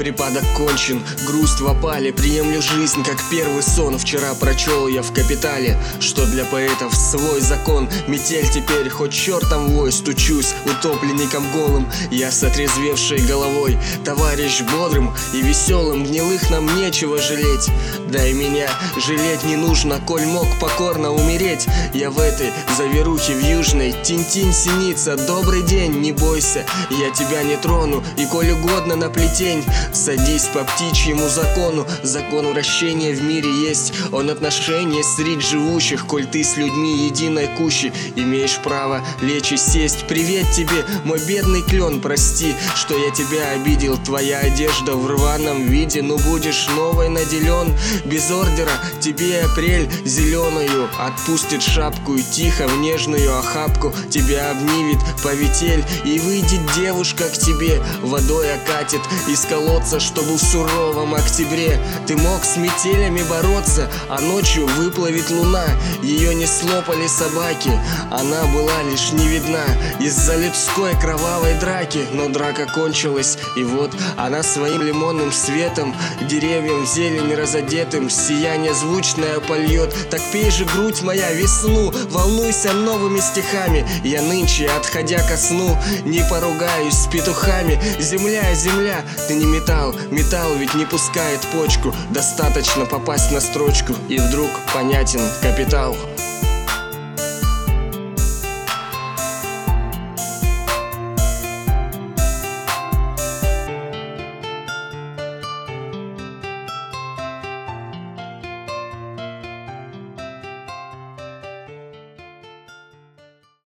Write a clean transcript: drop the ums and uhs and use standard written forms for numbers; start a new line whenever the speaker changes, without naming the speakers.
Припадок кончен, грусть в опале. Приемлю жизнь, как первый сон. Вчера прочел я в «Капитале», что для поэтов свой закон. Метель теперь, хоть чертом вой, стучусь утопленником голым. Я с отрезвевшей головой, товарищ бодрым и веселым. Гнилых нам нечего жалеть, да и меня жалеть не нужно, коль мог покорно умереть. Я в этой заверухе в южной, тинь-тинь синица, добрый день, не бойся, я тебя не трону. И коль угодно на плетень, садись по птичьему закону. Закон вращения в мире есть, он отношения средь живущих. Коль ты с людьми единой кущи, имеешь право лечь и сесть. Привет тебе, мой бедный клен, прости, что я тебя обидел. Твоя одежда в рваном виде, но будешь новой наделен. Без ордера тебе апрель зеленую отпустит шапку, и тихо в нежную охапку тебя обнимет повитель. И выйдет девушка к тебе, водой окатит из колодца, чтобы в суровом октябре ты мог с метелями бороться, а ночью выплывет луна. Ее не слопали собаки, она была лишь не видна из-за людской кровавой драки. Но драка кончилась, и вот она своим лимонным светом деревьям в зелень разодетым сияние звучное польет. Так пей же, грудь моя, весну, волнуйся новыми стихами. Я нынче, отходя ко сну, не поругаюсь с петухами. Земля, земля, ты не металл, металл ведь не пускает почку. Достаточно попасть на строчку, и вдруг понятен капитал.